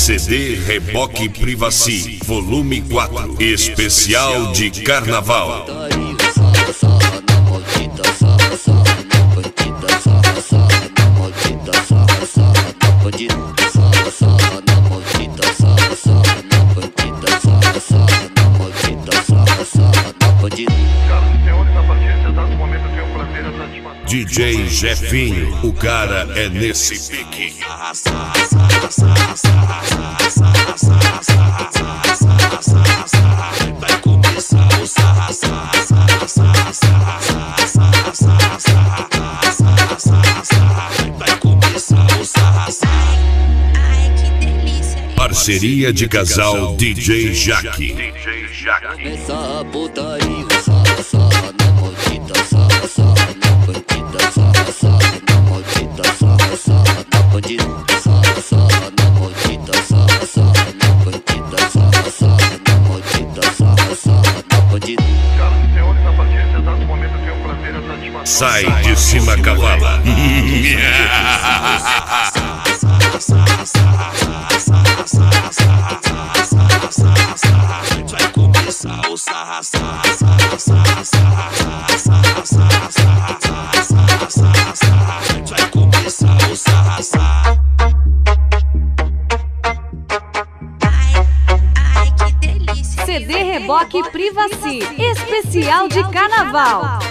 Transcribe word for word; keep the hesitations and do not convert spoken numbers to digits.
C D Reboque Privacy, volume quatro, especial de carnaval. D J Jefinho, o cara é nesse pique. Vai começar o sarra, sarra, sarra, sarra, sarra, sarra, sarra, vai começar o sarra, sarra. Ai, que delícia. Parceria de casal D J Jaque. Começa a putaria, sarra, sarra, na maldita, sarra, sarra, na bandida, sarra, sarra, na maldita, sarra, sarra, na bandida, sarra, sarra, na maldita, sarra, sarra, na bandida, sarra, sarra, na maldita, sarra, sarra, na bandida. Senhoras e senhores, a partir desse exato momento eu tenho o prazer e a satisfação. Sai de cima, cavala. Vai começar o sarra, sarra, sarra, sarra, sarra, sarra, sarra, sarra, sarra, sarra, vai começar o sarra, sarra. Ai, ai, que delícia. C D Reboque Privacy, especial de carnaval.